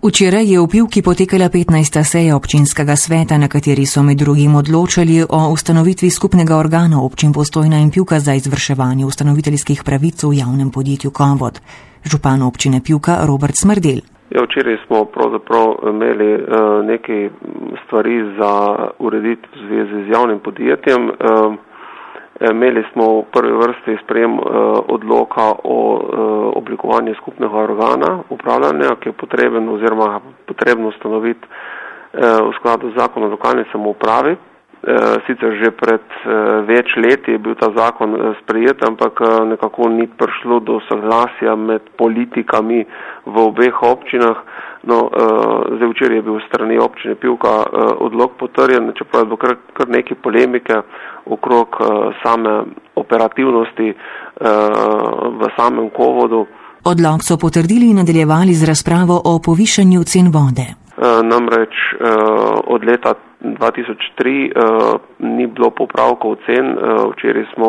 Včeraj je v Pivki potekala 15. seja občinskega sveta, na kateri so med drugim odločali o ustanovitvi skupnega organa občin Postojna in Pivka za izvrševanje ustanoviteljskih pravic v javnem podjetju Konvod. Župan občine Pivka Robert Smrdelj. Včeraj smo pravzaprav imeli nekaj stvari za urediti v zvezi z javnim podjetjem. Imeli smo v prvi vrsti sprejem odloka o oblikovanju skupnega organa upravljanja, ki je potrebno ustanoviti v skladu z zakonom o lokalni samoupravi. Sicer že pred več leti je bil ta zakon sprejet, ampak nekako ni prišlo do soglasja med politikami v obeh občinah. Zdaj včeraj je bil v strani občine Pivka odlok potrjen, čeprav je bilo kar nekaj polemike okrog same operativnosti v samem Konvodu. Odlok so potrdili in nadaljevali z razpravo o povišanju cen vode. Namreč od leta 2003 ni bilo popravkov cen. Včeraj smo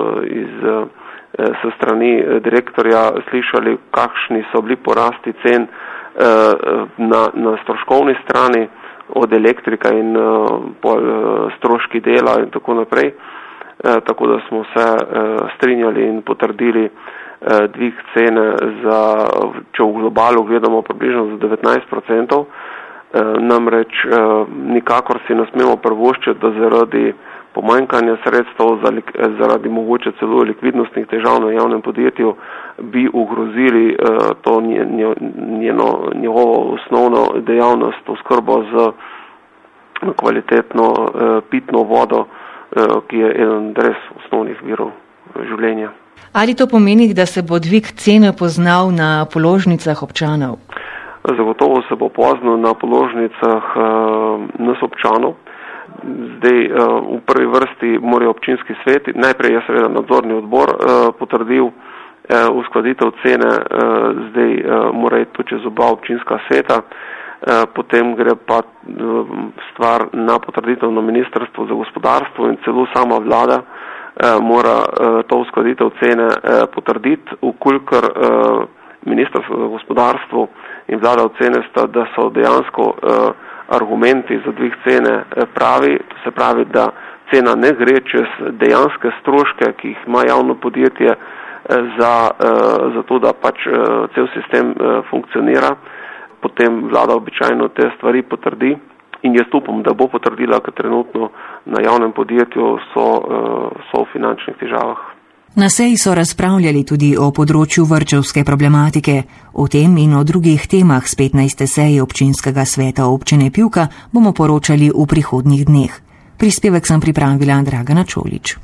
so strani direktorja slišali, kakšni so bili porasti cen na stroškovni strani, od elektrika in stroški dela in tako naprej. Tako da smo se strinjali in potrdili dvig cene če v globalu gledamo približno za 19%. Namreč nikakor si ne smemo privoščiti, da zaradi pomanjkanja sredstev, zaradi mogoče celo likvidnostnih težav na javnem podjetju bi ogrozili to njegovo osnovno dejavnost, oskrbo z kvalitetno pitno vodo, ki je eden res osnovnih virov življenja. Ali to pomeni, da se bo dvig cene poznal na položnicah občanov? Zagotovo se bo poznal na položnicah nas občanov. Zdaj v prvi vrsti morajo občinski sveti, najprej je seveda nadzorni odbor potrdil uskladitev cene, zdaj mora iti tudi čez oba občinska sveta, potem gre pa stvar na potrditev na Ministrstvo za gospodarstvo in celo sama vlada mora to uskladitev cene potrditi, vkolikor Ministrstvo za gospodarstvo in vlada ocenesta, da so dejansko argumenti za dvig cene pravi, to se pravi, da cena ne gre čez dejanske stroške, ki jih ima javno podjetje za to, da pač cel sistem funkcionira, potem vlada običajno te stvari potrdi in jaz upam, da bo potrdila, ker trenutno na javnem podjetju so v finančnih težavah. Na seji so razpravljali tudi o področju vrtčevske problematike. O tem in o drugih temah z 15. seje občinskega sveta občine Pivka bomo poročali v prihodnjih dneh. Prispevek sem pripravila Dragana Čolič.